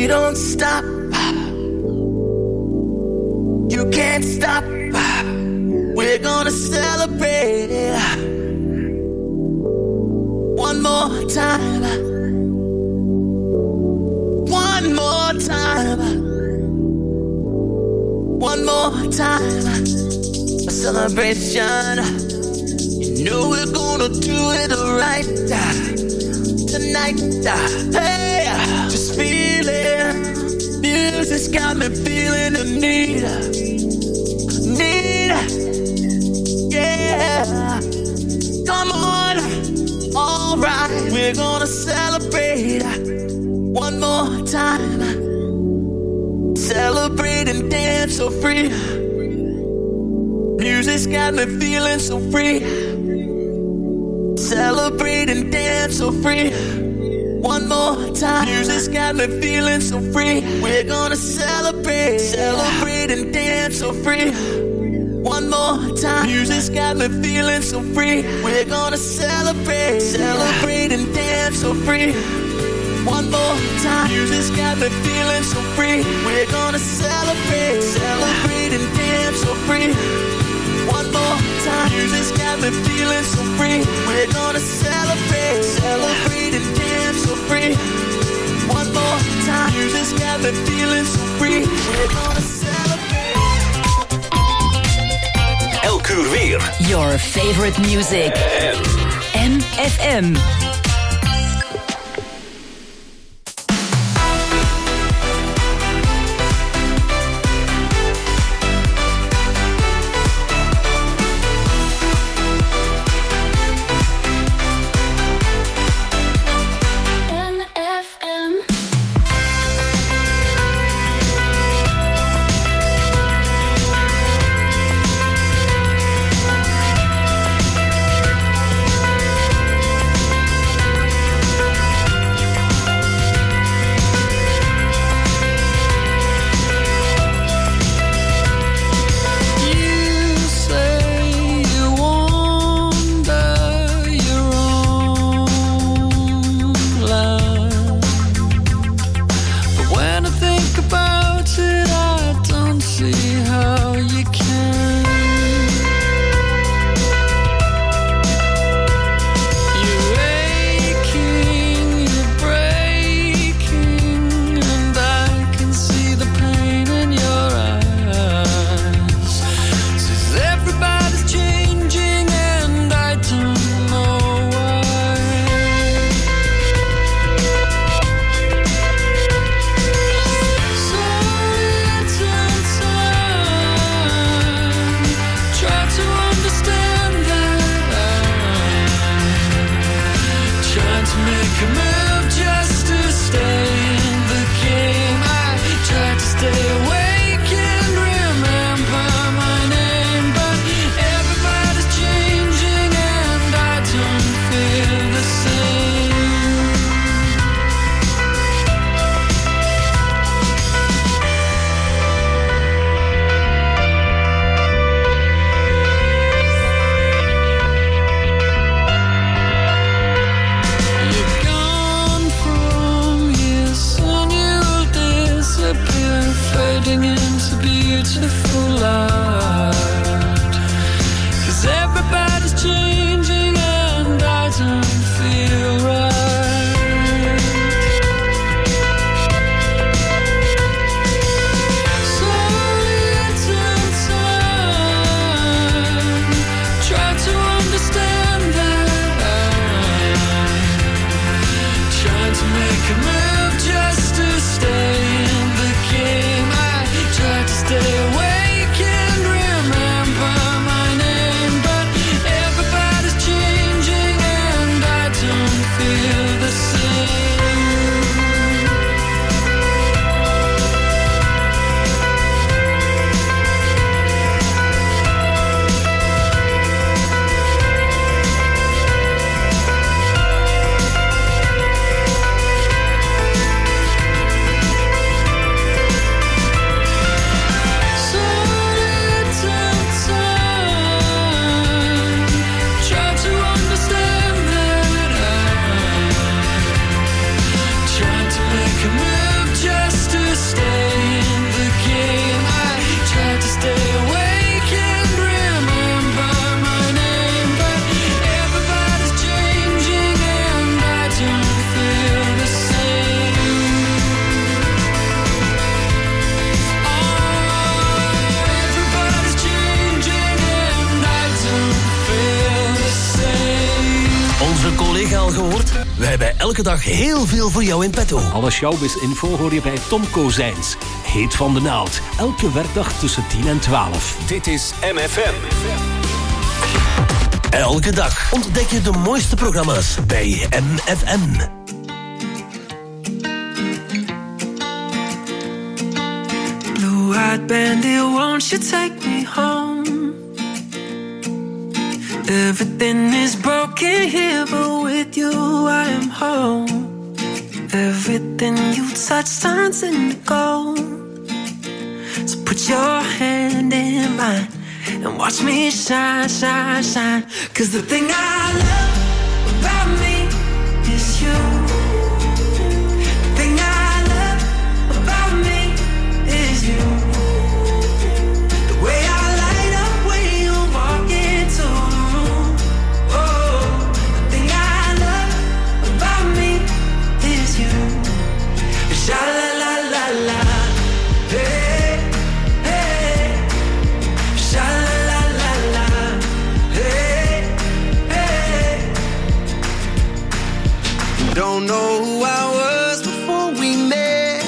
We don't stop. You can't stop. We're gonna celebrate one more time. One more time. One more time. A celebration. You know we're gonna do it right tonight. Hey, just feel it. Music's got me feeling the need. Yeah. Come on. Alright, we're gonna celebrate one more time. Celebrate and dance so free. Music's got me feeling so free. Celebrate and dance so free. One more time. Music's got me feeling so free. We're gonna celebrate and dance so free. One more time. Music's got me feeling so free. We're gonna celebrate and dance so free. One more time. Music's got me feeling so free. We're gonna celebrate and dance so free. One more time. Music's got me feeling so free. We're gonna celebrate and dance so free. One more time. Music's got me feeling so free. We're gonna celebrate. Elk uur weer. Your favorite music. NFM. elke dag heel veel voor jou in petto. Alle showbiz-info hoor je bij Tom Kozijns. Heet van de naald. Elke werkdag tussen 10 en 12. Dit is MFM. Elke dag ontdek je de mooiste programma's bij MFM. Blue-eyed bandit, won't you take me home? Everything is broken here, but with you I am home. Everything you touch turns into gold. So put your hand in mine and watch me shine, shine, shine. 'Cause the thing I love about me is you. The thing I love about me is you. The way I light up when you walk into the room. Oh, the thing I love about me is you. Sha la la la la, hey, hey. Sha la la la la, hey, hey. Don't know who I was before we met.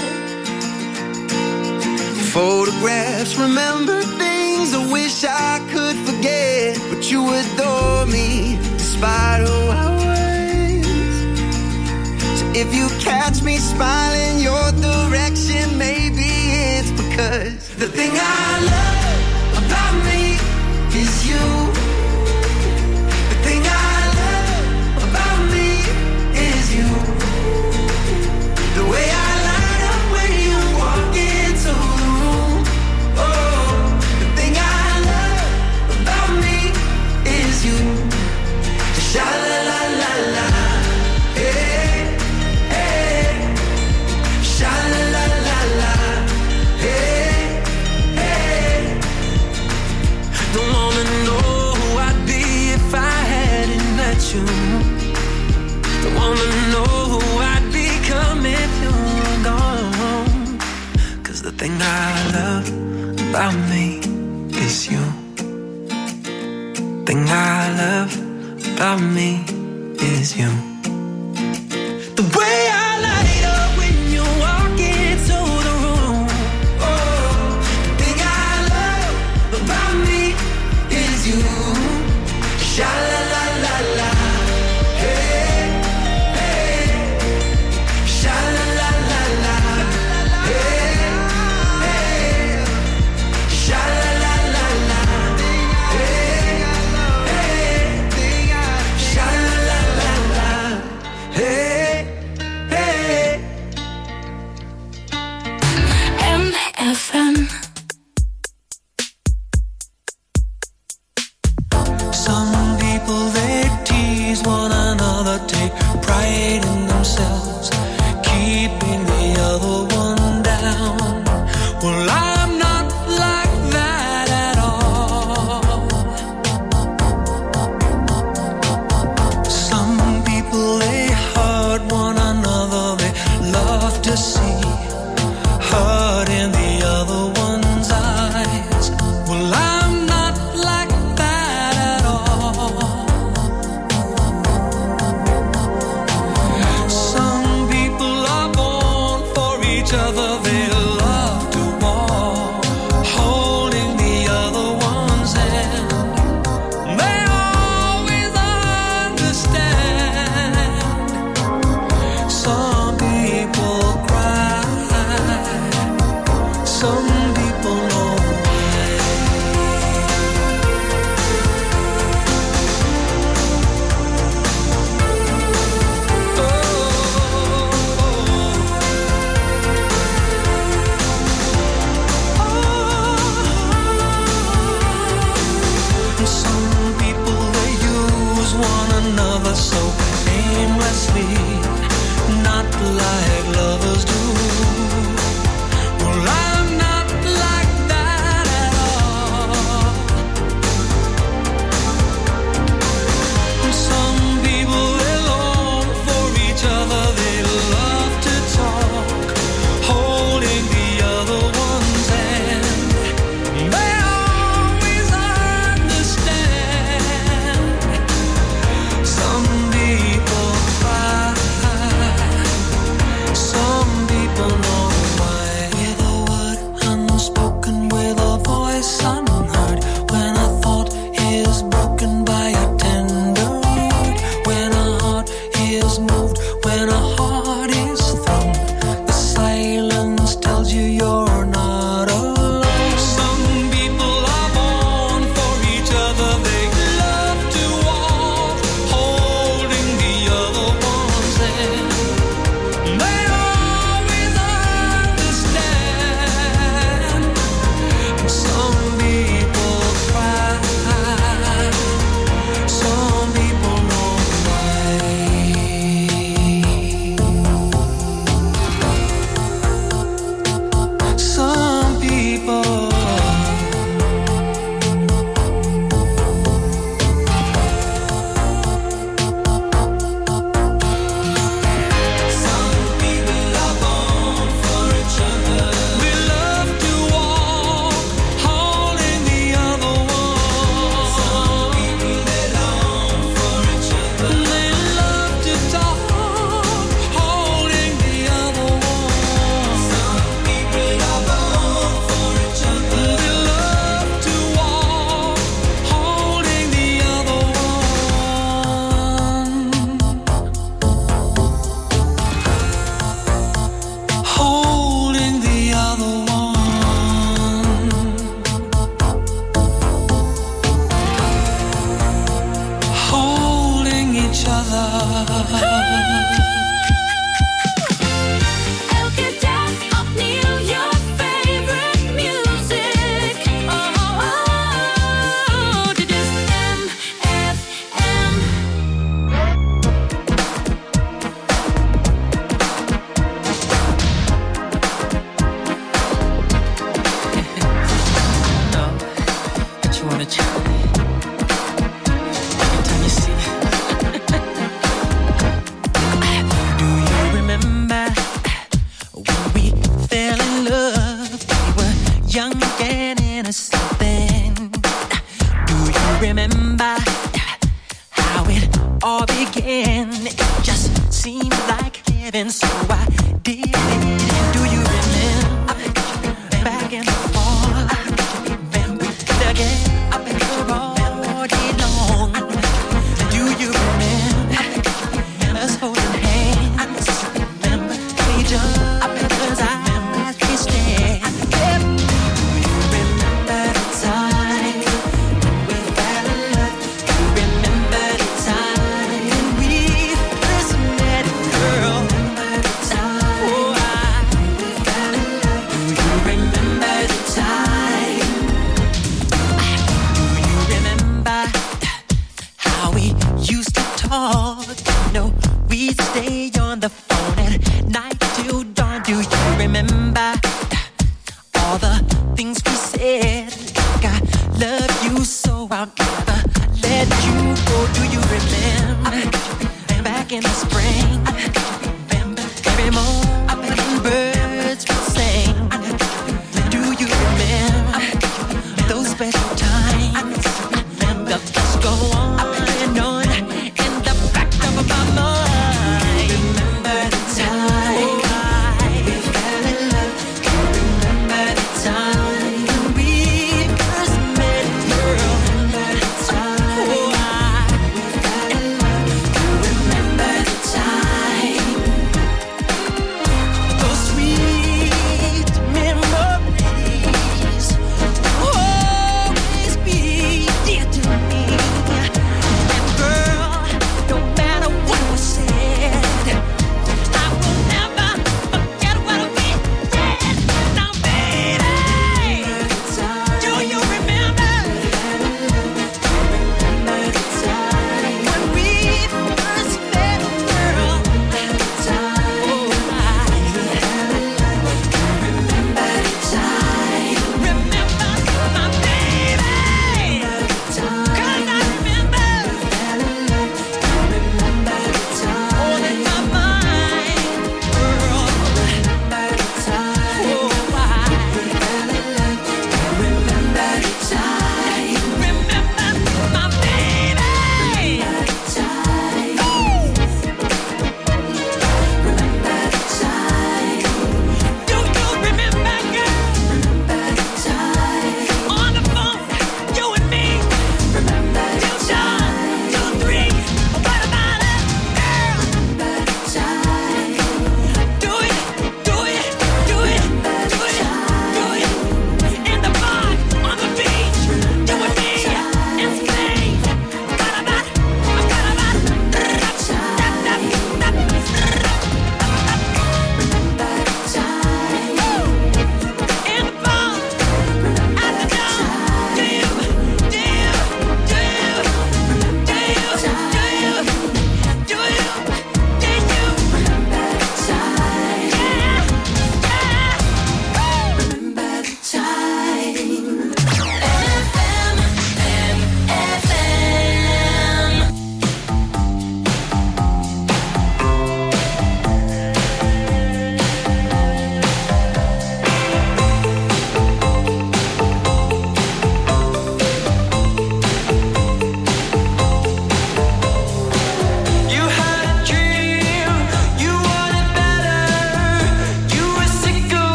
Photographs, remember things I wish I could forget. But you adore me despite who I was. So if you catch me smiling your direction, maybe it's because the thing I love about me is you. The thing I love about me is you. The way I light up when you walk into the room. Oh, the thing I love about me is you. Sha la la la la, hey, hey. Sha la la la la, hey, hey. Don't wanna know who I'd be if I hadn't met you. Don't wanna know who I'd become if you were gone. 'Cause the thing I love about me is you. Thing I love about me is you. The way I light up when you walk into the room. Oh, the thing I love about me is you. Sha la la la la, hey, hey. Sha la la la la, hey, hey. Sha la la la la, hey, hey. Sha la la la la, hey, hey. MFM. Some people they tease one another, take pride in themselves, keeping the other one down. Well, I'm not like that at all. Some people they hurt one another, they love to see hurt in the other one's eyes. Well, I'm not like that at all. Some people are born loving, so I did it. Do you remember? Back and forth, again, all day long. Do you remember us holding hands? Each other's eyes kissing. Do you remember the time we fell in love? Do you remember the time we first met, girl? Oh, we fell in love. Do you remember the time? Do you remember how we used to talk? No, we'd stay on the phone at night till dawn.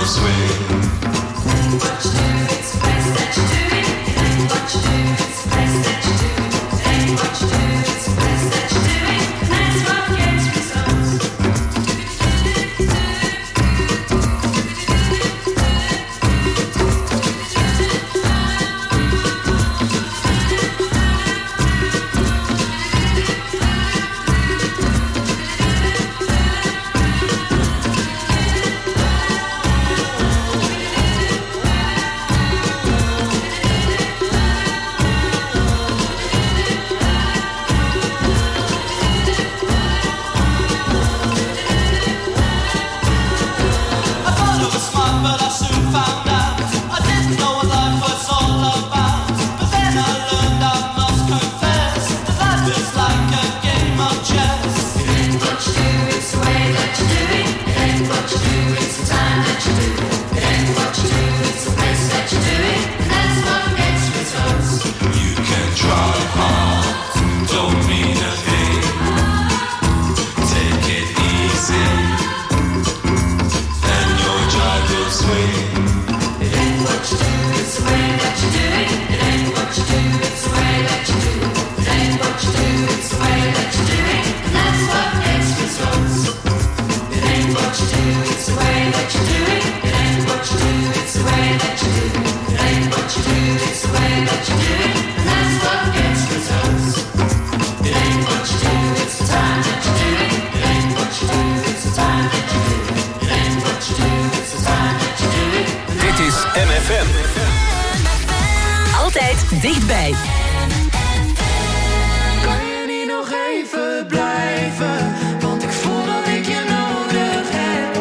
Dichtbij. Kan je niet nog even blijven? Want ik voel dat ik je nodig heb.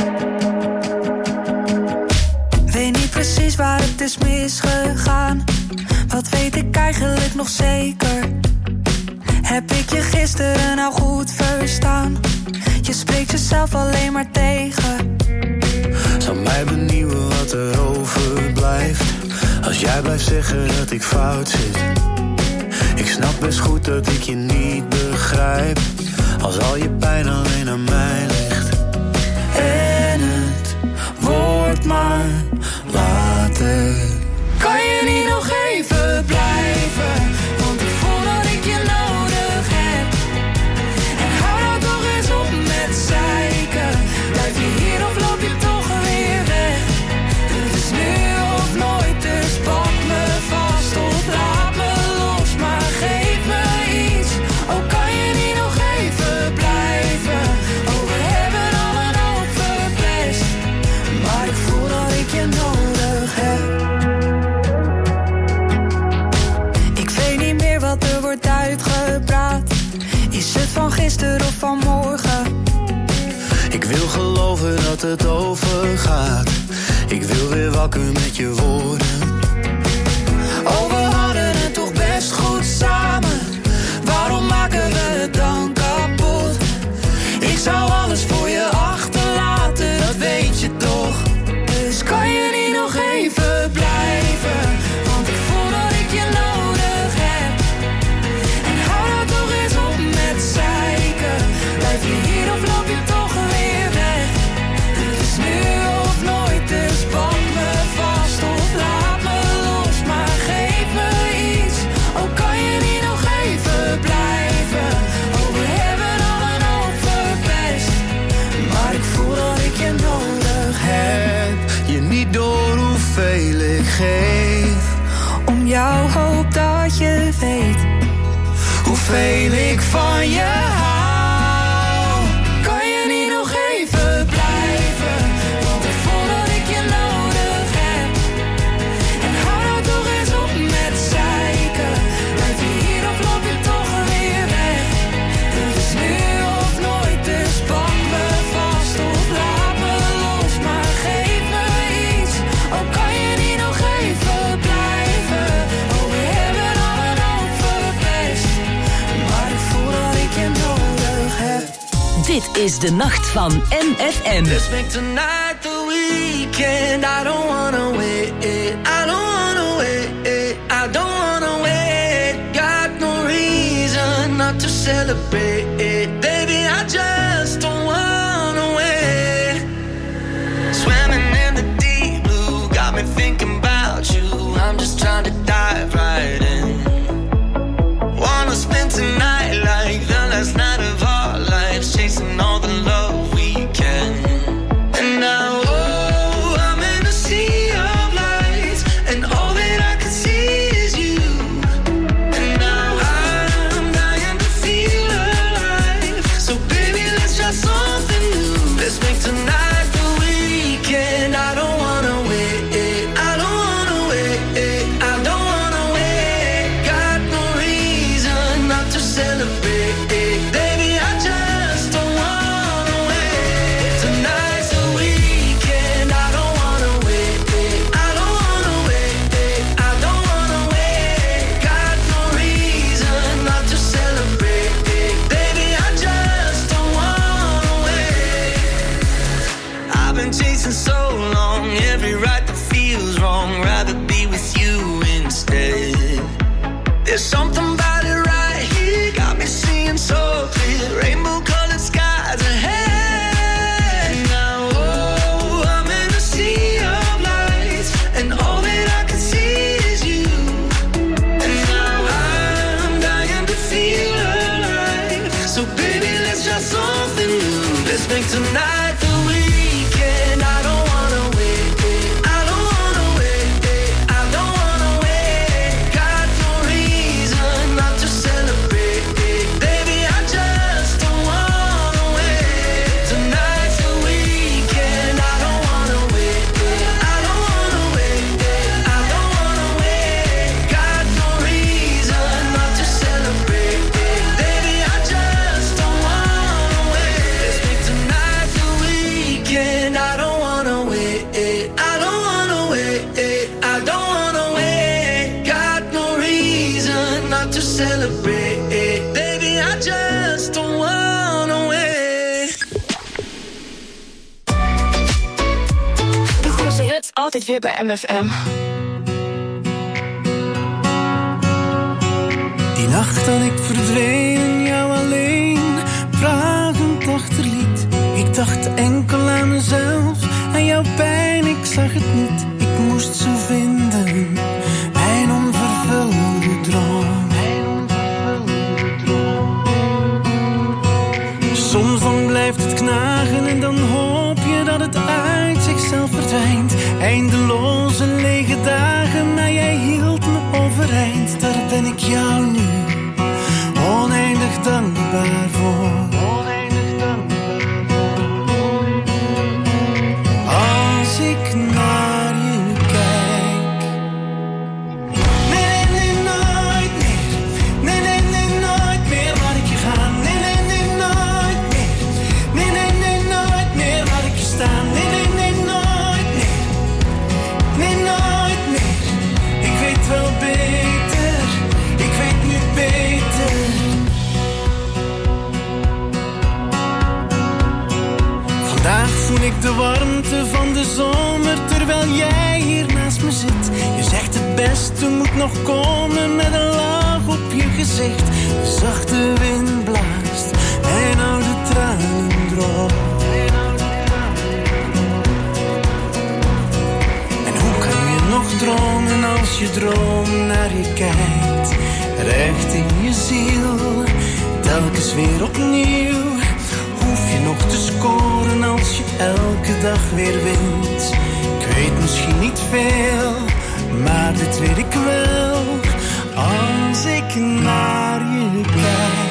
Weet niet precies waar het is misgegaan. Wat weet ik eigenlijk nog zeker? Heb ik je gisteren nou goed verstaan? Je spreekt jezelf alleen maar tegen. Zal mij benieuwen wat er overblijft. Als jij blijft zeggen dat ik fout zit. Ik snap best goed dat ik je niet begrijp. Als al je pijn alleen aan mij ligt. En het wordt maar later. Kan je niet nog even blijven? Want ik voel dat ik je nodig heb. En hou nou toch eens op met zeiken. Blijf je hier of loop je toch weer weg? Het is nu of nooit, dus pak me vast of laat me los. Maar geef me iets, oh kan je niet nog even blijven? Oh we hebben al een hoop verpest. Maar ik voel dat ik je nodig heb. Ik weet niet meer wat er wordt uitgepraat. Is het van gisteren of van morgen? Ik wil geloven dat het overgaat. Ik wil weer wakker met je woorden. Oh, we hadden het toch best goed samen. Waarom maken we het dan kapot? Ik zou alles voor je achterlaten, dat weet je toch. Dus kan je niet nog even blijven? Want ik voel dat ik je nodig heb. En hou nou toch eens op met zeiken. Blijf je hier of loop je toch weer weg? Het is nu of nooit, dus pak me vast of laat me los. Maar geef me iets, oh kan je niet nog even blijven? Oh we hebben al een hoop verpest. Maar ik voel dat ik je nodig heb. Je niet door hoeveel ik geef. Om jou hoop dat je weet hoeveel ik van je hou. Kan je niet nog even blijven? Want ik voel dat ik je nodig heb. En hou nou toch eens op met zeiken. Blijf je hier of loop je toch weer weg? Het is nu of nooit, dus pak me vast of laat me los. Maar geef me iets, oh kan je niet nog even blijven? Oh we hebben al een hoop verpest. Maar ik voel dat ik je nodig heb. Dit is de nacht van MFM. Let's make tonight the weekend. I don't wanna wait. I don't wanna wait. I don't wanna wait. Got no reason not to celebrate. Baby, I just don't wanna wait. Swimming in the so long. Every right that feels wrong, rather be with you instead. There's something about it right here, got me seeing so clear. Rainbow colored skies ahead. Now, oh, I'm in a sea of lights, and all that I can see is you. And now I'm dying to feel alive. So baby, let's try something new. Let's make tonight the weekend. I don't wanna wait, I don't wanna wait, I don't wanna wait. Got no reason not to celebrate, baby, I just don't wanna wait. Tonight's the weekend. I don't wanna wait, I don't wanna wait, I don't wanna wait. Got no reason not to celebrate, baby, I just don't wanna wait. Let's make tonight the weekend. I don't wanna wait, I don't wanna wait, I don't wanna wait. Got no reason not to celebrate, baby, I just don't wanna wait. De grootste hits altijd weer bij MFM. Die nacht dat ik verdween en jou alleen vragend achterliet. Ik dacht enkel aan mezelf, aan jouw pijn, ik zag het niet. Ik moest ze vinden, mijn onvervulde droom. Soms dan blijft het knagen en dan hoop je dat het uit zichzelf verdwijnt. Eindeloze lege dagen, maar jij hield me overeind. Daar ben ik jou nu oneindig dankbaar voor. Als ik naar je kijk. Nee, nee, nooit meer. Nee, nee, nee, nooit meer laat ik je gaan. Nee, nee, nee, nooit meer. Nee, nee, nee, nooit meer laat ik je staan. Nee, nee, nee, nooit meer. Nee, nooit meer. Ik weet wel beter. Ik weet nu beter. Vandaag voel ik de warmte van de zomer terwijl jij hier naast me zit. Je zegt het beste moet nog komen met een lach op je gezicht. De zachte wind blaast, mijn oude tranen droog. En hoe kan je nog dromen als je droom naar je kijkt? Recht in je ziel, telkens weer opnieuw. Hoef je nog te scoren als je elke dag weer wint. Ik weet misschien niet veel, maar dit weet ik wel. Als ik naar je kijk.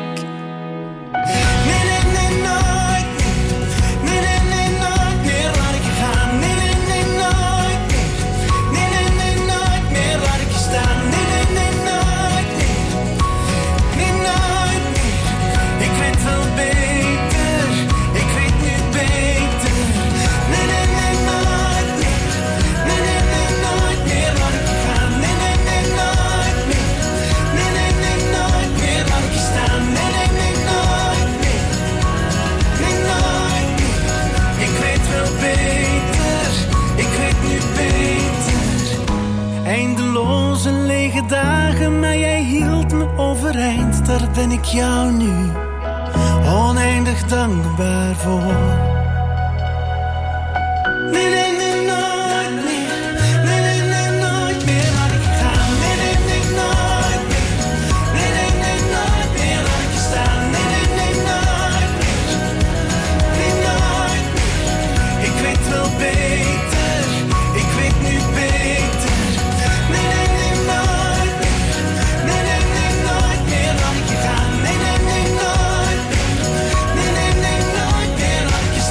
Nee, nee, nee, nooit meer. Nee, nee, nee, nooit meer laat ik je gaan. Nee, nee, nee, nooit meer. Nee, nee, nee, nooit meer laat ik je staan. Nee, nee, nee, nooit meer. Nee, nooit meer. Ik weet wel beter. Ik weet nu beter. Nee, nee, nee, nooit meer. Nee, nee, nee, nooit meer laat ik je gaan. Nee, nee, nee, nooit meer. Nee, nee, nee, nooit meer laat ik je staan. Nee, nee, nee, nooit meer. Nee, nooit meer. Ik weet wel beter. Ik weet nu beter. Eindeloze lege dagen, maar jij hield me overeind. Daar ben ik jou nu oneindig dankbaar voor. Nee, nee, nee, nooit meer. Nee, nee, nee, nooit meer laat ik je gaan. Nee, nee, nee, nooit meer. Nee, nee, nee, nooit meer laat ik je staan. Nee, nee, nee, nooit meer. Nee, nooit meer. Ik weet wel beter. Ik weet nu beter. Nee, nee, nee, nooit meer. Nee, nee, nee, nooit meer laat ik je gaan. Nee, nee, nee, nooit meer. Nee, nee, nee, nooit meer laat ik je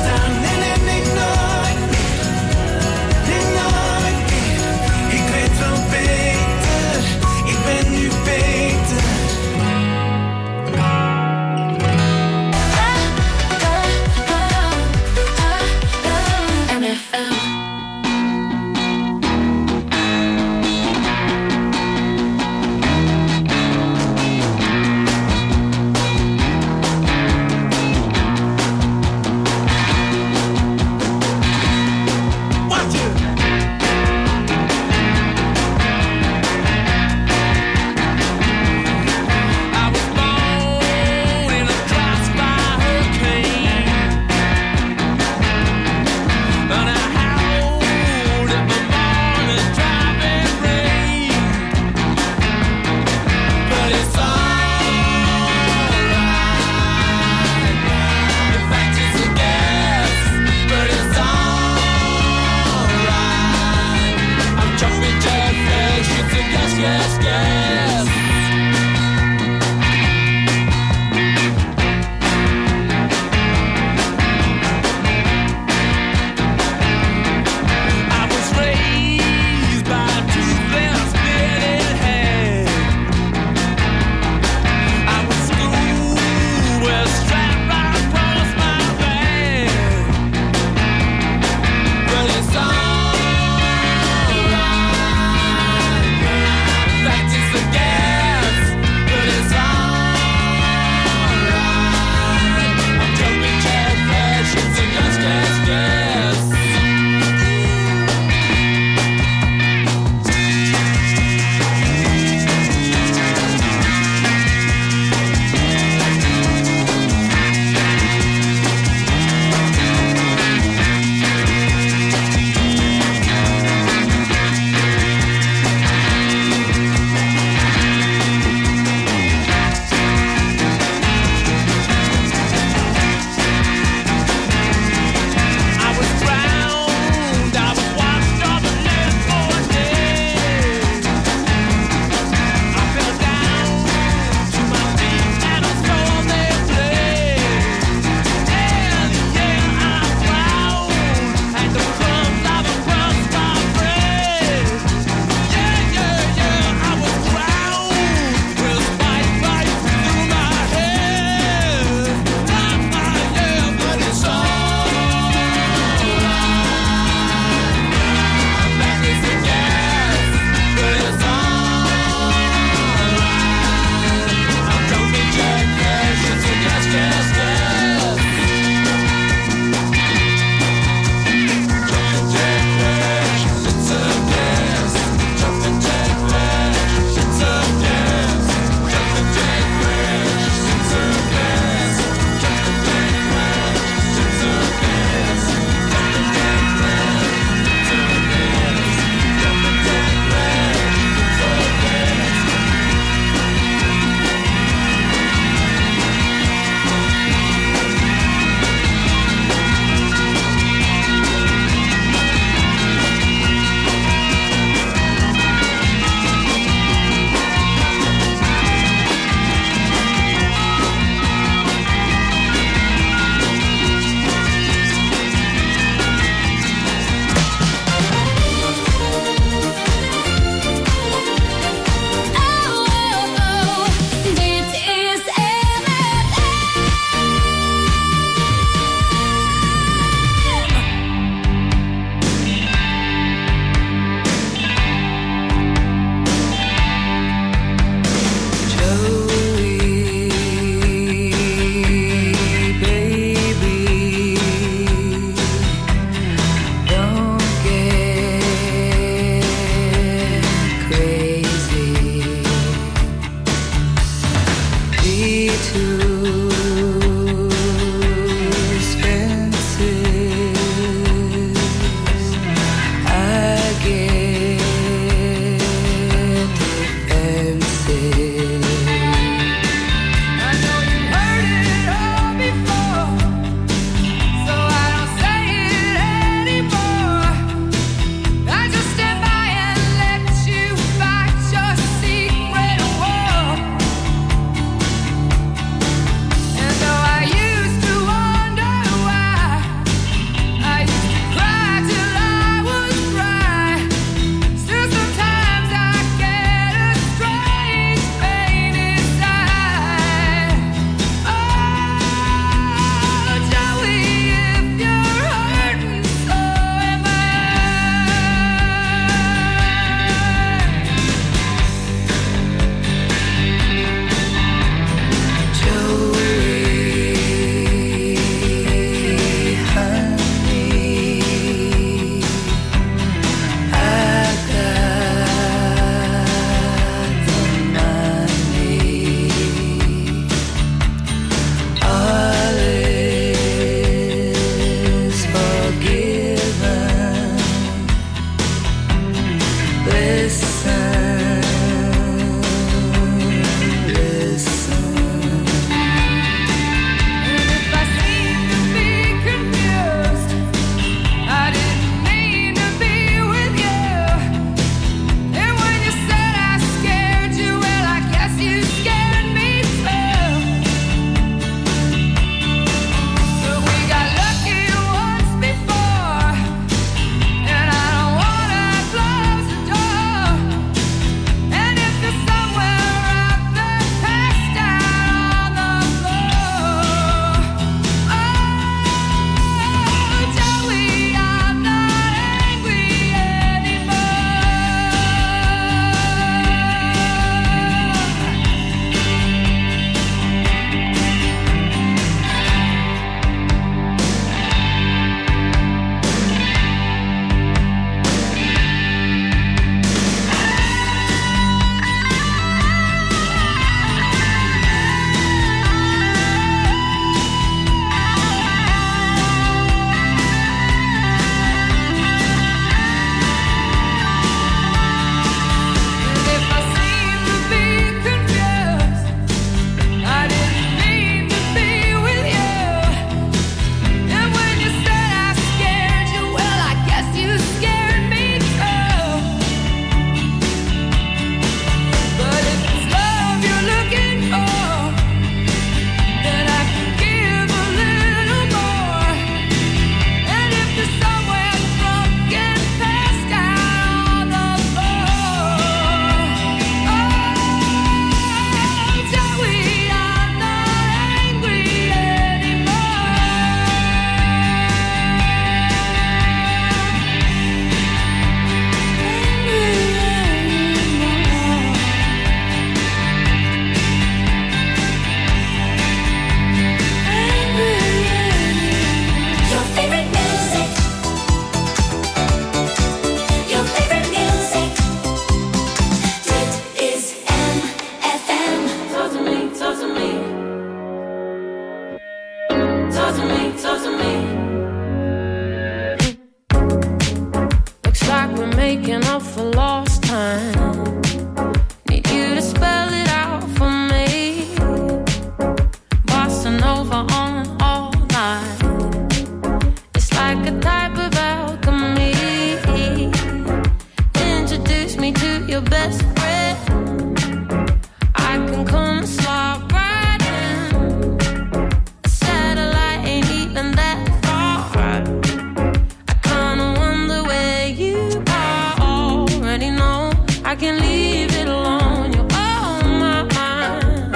making up for lost time. Need you to spell it out for me. Bossa Nova on all night. It's like a type of alchemy. Introduce me to your best friend. I can come and slide right in. A satellite ain't even that far. I kinda wonder where you are. Already know I can leave it alone. You're on my mind.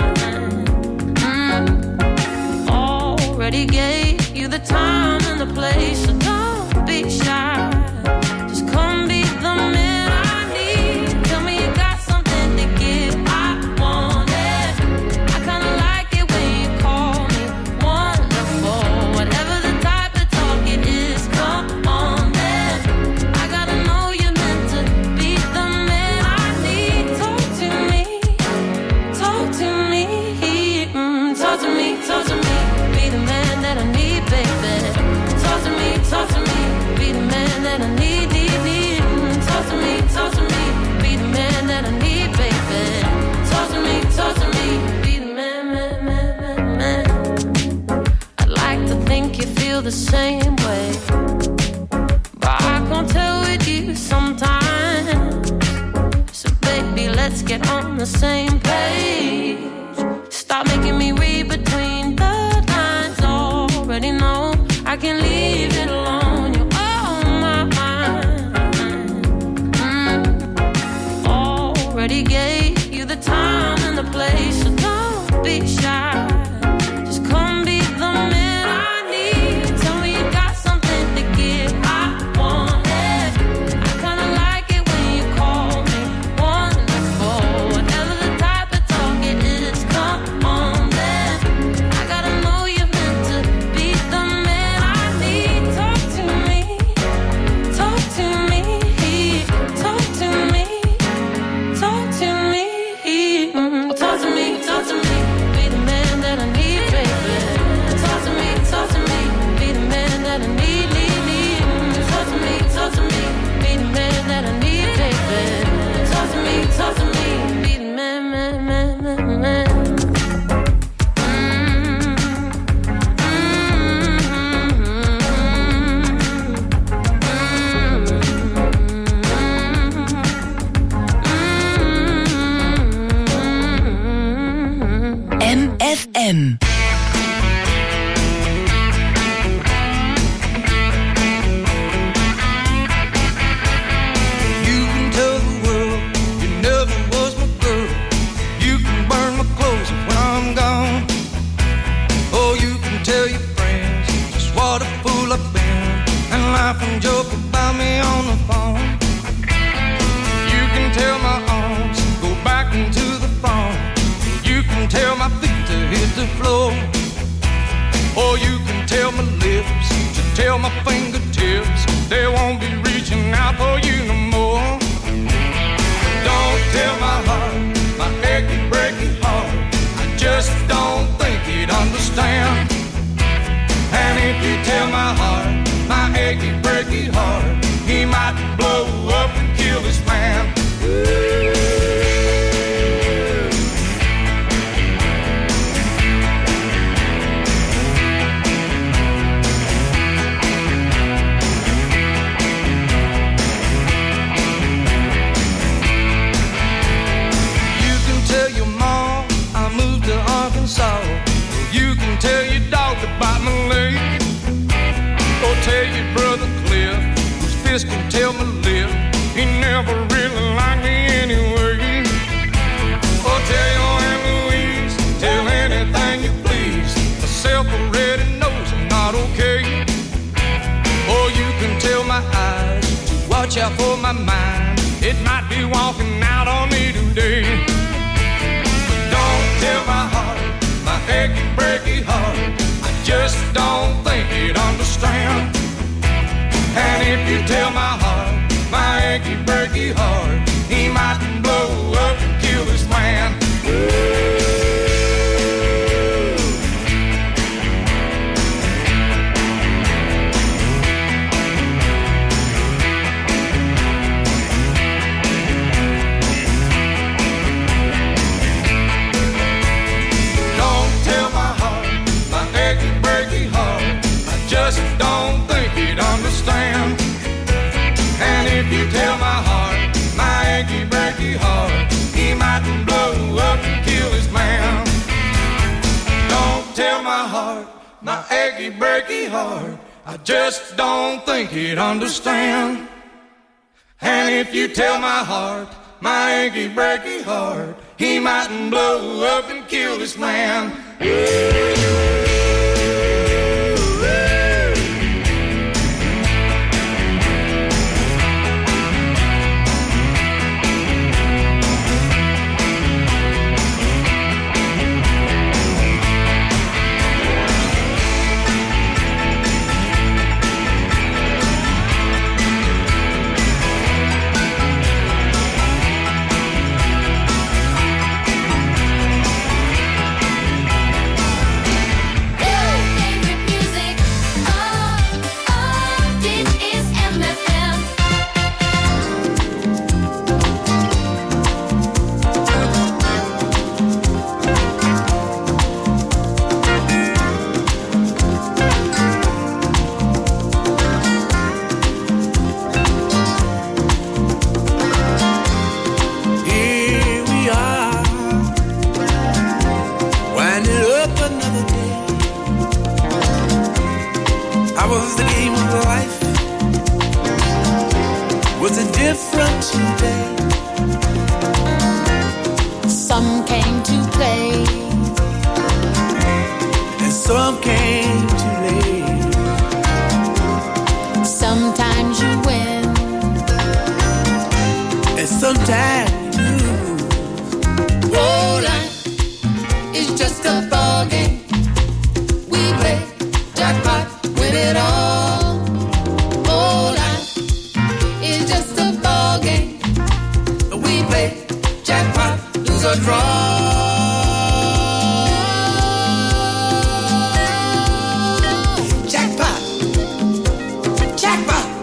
Already gave you the time and the place, so don't be shy. Just come be the man I need. Tell me you got something to give. I want it. I kinda like it when you call me wonderful. Whatever the type of talk it is, come on then. I gotta know you're meant to be the man I need. Talk to me, talk to me, talk to me, talk to me. Be the man that I need, baby. Talk to me, be the man that I need, need. Talk to me, be the man that I need, baby. Talk to me, be the man. I'd like to think you feel the same way, but I can't tell with you sometimes. So baby, let's get on the same page. Stop making me read between the lines. Already know I can leave it alone. You're on my mind. Already gave you the time and the place, so don't be shy. Just come be the man I need. Tell me you got something to give. I want it. I kinda like it when you call me wonderful. Whatever the type of talk it is, come on then. I gotta know you're meant to be the man I need. Talk to me, talk to me, talk to me, talk to me, talk to me, talk to me. Be the man that I need, baby. Talk to me, be the man that I need, need. Talk to me, be the man that I need, baby. Talk to me, be the man. MFM. You can tell the world you never was my girl. You can burn my clothes when I'm gone. Oh, you can tell your friends just what a fool I've been, and laugh and joke about me on the phone. You can tell my arms go back into the phone. You can tell my feet to hit the floor. Or you can tell my lips to tell my fingertips they won't be reaching out for you no more. Don't tell my heart, my achy, breaky heart, I just don't think he'd understand. And if you tell my heart, my achy, breaky heart, he might blow up and kill this man. You can tell your dog to bite my leg. Or tell your brother Cliff, whose fist can tell my lip, he never really liked me anyway. Or tell your Aunt Louise, tell anything you please, myself already knows I'm not okay. Or you can tell my eyes to watch out for my mind, it might be walking out on me today. But don't tell my heart, my achy, breaky heart, I just don't think he'd understand. And if you tell my heart, my achy, breaky heart, he might blow up and kill this man. achy, breaky heart, I just don't think he'd understand. And if you tell my heart, my achy, breaky heart, he mightn't blow up and kill this man. Some came to play, and some came too late. Sometimes you win, and sometimes you lose. Oh, life is just a ball game. We play jackpot, win it all. Oh, life is just a ball game. We play jackpot, lose or draw. Jackpot, jackpot.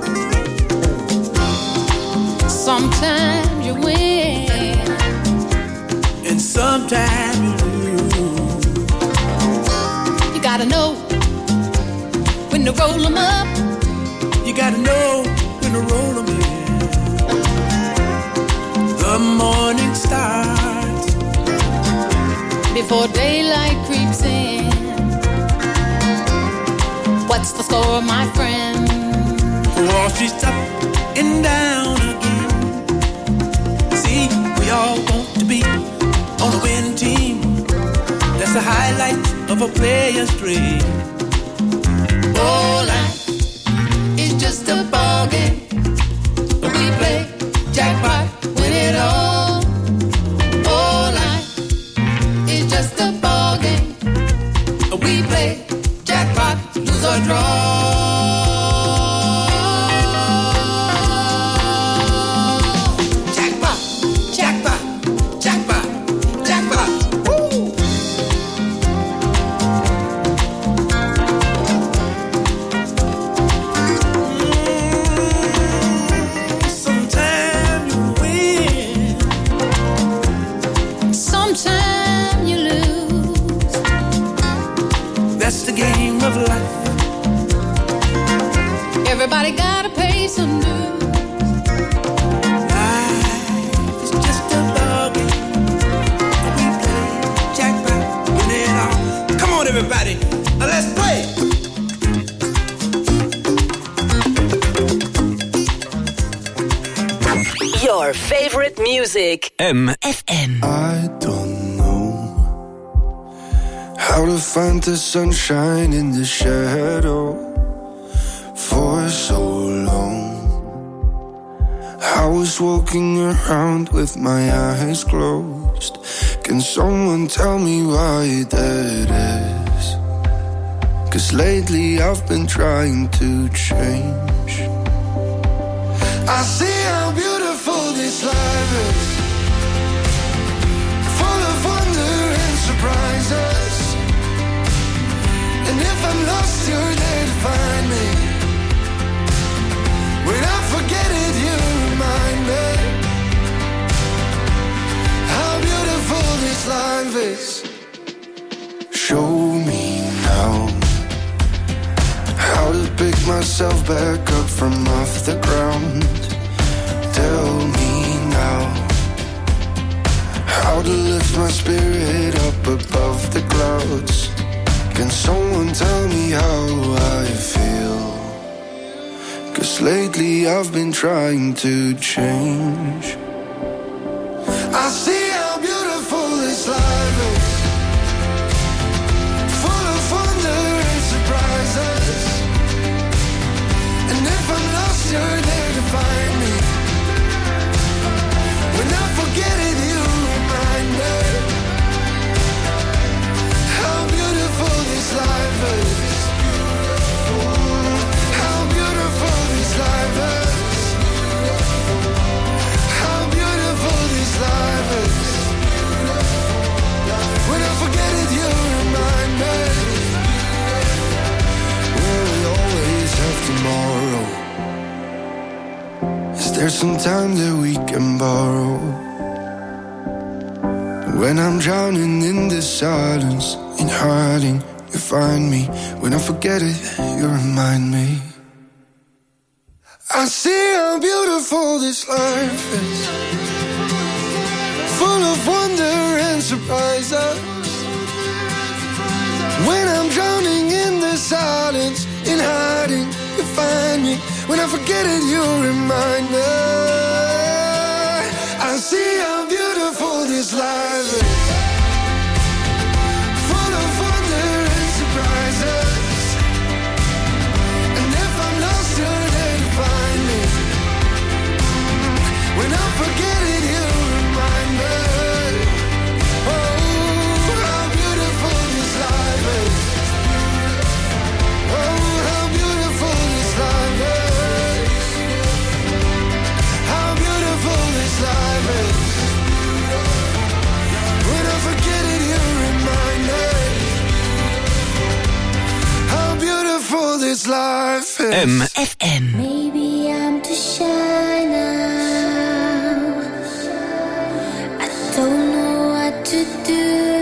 Sometimes you win, and sometimes you lose. You gotta know when to roll 'em up. You gotta know when to roll 'em in. The morning starts before daylight creeps in. What's the score, my friend? Wall Street's up and down again. See, we all want to be on a winning team. That's the highlight of a player's dream. Oh, life is just a ball game. We play jackpot, win it all. Oh, life is just a ball game. We play jackpot, lose or draw. Jackpot, jackpot, jackpot, jackpot. Woo! Sometimes you win, sometimes you lose. That's the game of life. Everybody gotta pay some dues. Life is just a ball game. We play jackpot, win it all. Come on, everybody, let's play. Your favorite music. MFM. I don't know how to find the sunshine in the shadow for so long. I was walking around with my eyes closed. Can someone tell me why that is? 'Cause lately I've been trying to change. I see how beautiful this life is, full of wonder and surprises. And if I'm lost, you're there to find me. When I forget it, you remind me how beautiful this life is. Show me now how to pick myself back up from off the ground. Tell me now how to lift my spirit up above the clouds. Can someone tell me lately I've been trying to change. I see how beautiful this life is, full of wonder and surprises. And if I'm lost, you're there to find me. When I forget it, you remind me how beautiful this life is. How beautiful this life is. How beautiful this life is. When I forget it, you remind me. Will we always have tomorrow? Is there some time that we can borrow? When I'm drowning in the silence, in hiding, you find me. When I forget it, you remind me. I see how beautiful this life is, full of wonder and surprises. When I'm drowning in the silence, in hiding, you find me. When I forget it, you remind me. I see how beautiful this life is, full of wonder and surprises. And if I'm lost, you're there to find me. When I forget it, you remind me. Oh, how beautiful this life is. Oh, how beautiful this life is. How beautiful this life is. When I forget it, you remind me. How beautiful this life is. MFM. Maybe I'm too shy now. I don't know what to do.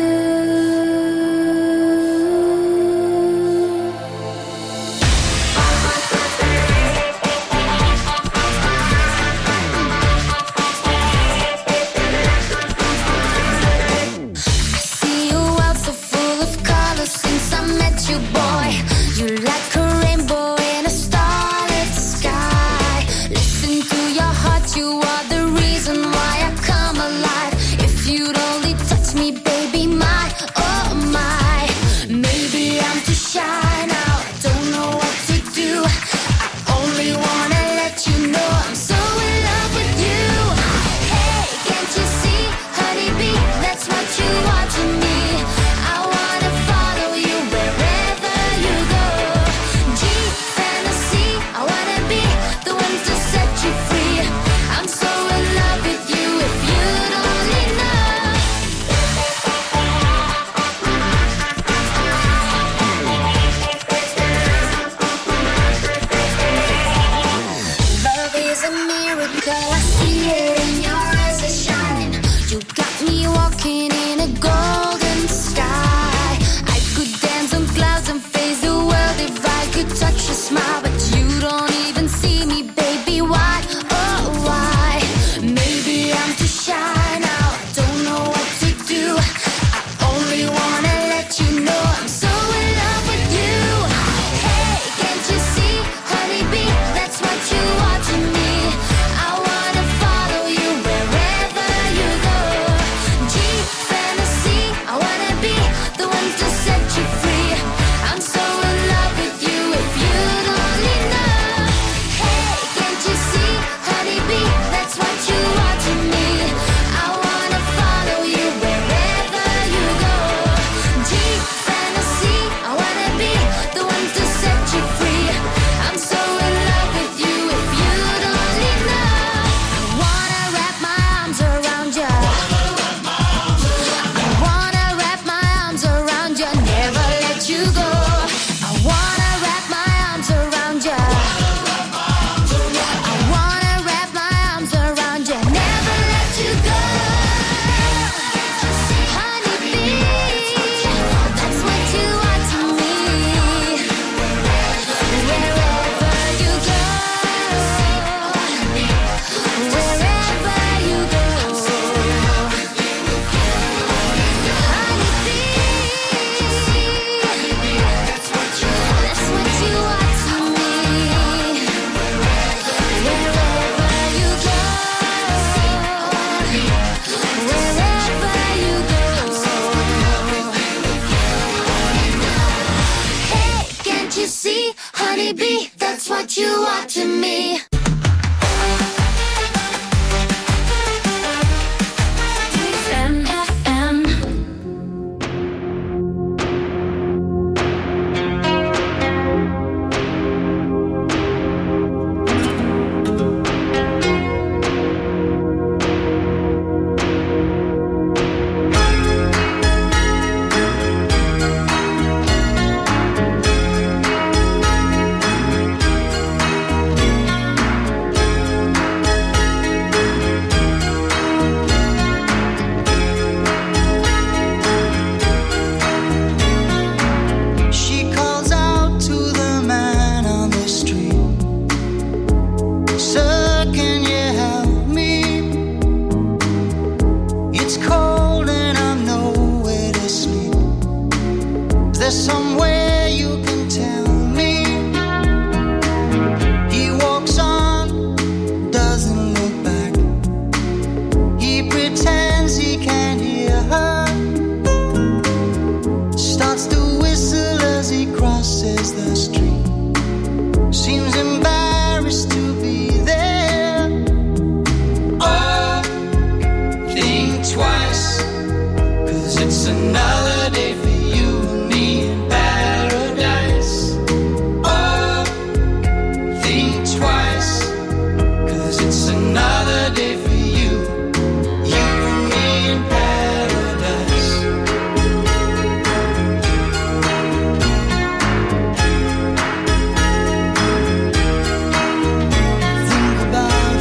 I see a world so full of colors since I met you, boy. You like a rainbow in a starlit sky. Listen to your heart, you are the reason why I come alive. If you'd only touch me, baby, my, oh my. Maybe I'm too shy now, I don't know what to do. I only wanna let you know I'm so in love with you. Hey, can't you see, honeybee, that's what you are to me. I wanna follow you wherever you go. G, fantasy, I wanna be the one to set you free. I'm so in love with you, if you'd only know. Love is a miracle, I see it in your eyes, are shining. You got me walking in a golden sky. I could dance on clouds and face the world if I could touch your smile, but you don't even see me, baby. Why? Oh, why? Maybe I'm too shy now, I don't know what to do. I only wanna let you know I'm so in love with you. Hey, can't you see, honeybee, that's what you are to me. I wanna follow you wherever you go. G, fantasy, I honeybee, that's what you are to me. There's so